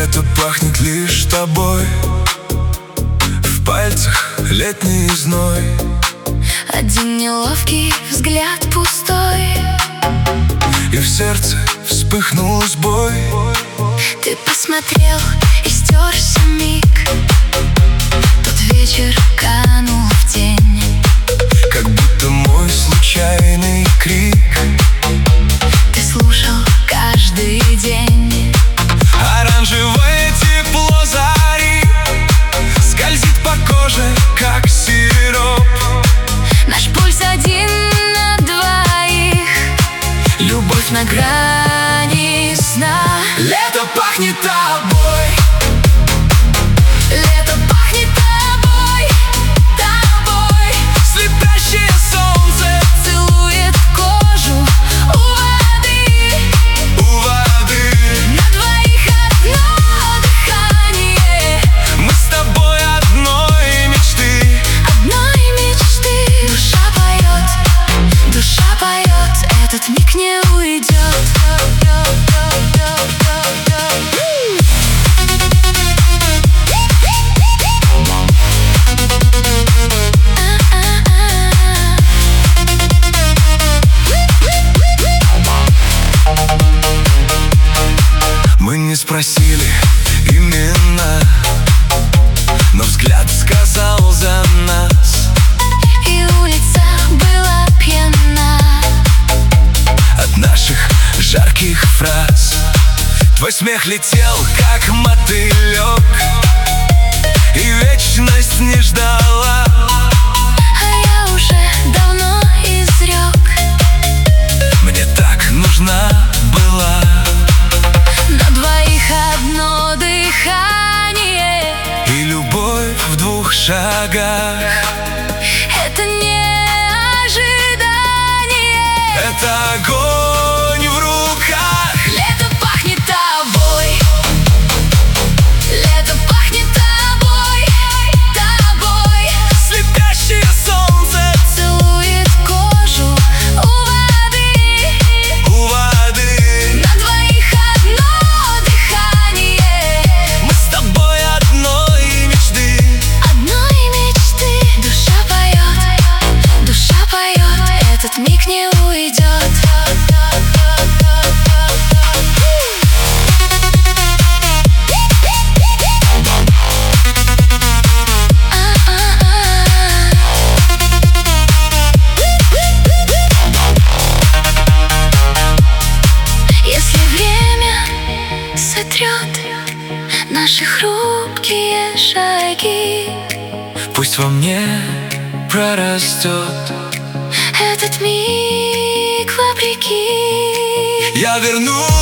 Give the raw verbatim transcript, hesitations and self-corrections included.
Лето пахнет лишь тобой, в пальцах летний зной. Один неловкий взгляд пустой, и в сердце вспыхнул сбой. ты посмотрел и стерся миг. Тот вечер канул в тень, как будто мой случайный крик ты слушал каждый день. Оранжевое тепло зари скользит по коже, как сироп. Наш пульс один на двоих, Любовь на грани сна. Лето пахнет тобой, Лето пахнет тобой, тобой. слепящее солнце Целует кожу у воды, у воды. на двоих одно дыхание, Мы с тобой одной мечты. одной мечты. Душа поет, душа поет, этот миг не уйдет. Мы не спросили имена, но взгляд сказал за нас. И улица была пьяна От наших жарких фраз твой смех летел, как мотылек, и вечность не ждала. а я уже давно изрек. Мне так нужна была. На двоих одно дыхание, И любовь в двух шагах. это не ожидание, Это огонь в руках. лето пахнет тобой, лето пахнет тобой, тобой. Слепящее солнце Целует кожу у воды, у воды. на двоих одно дыхание, Мы с тобой одной мечты. одной мечты. Душа поет, душа поет, этот миг не уйдет. Если время сотрет наши хрупкие шаги, Пусть во мне прорастет. этот миг вопреки. Я вернусь.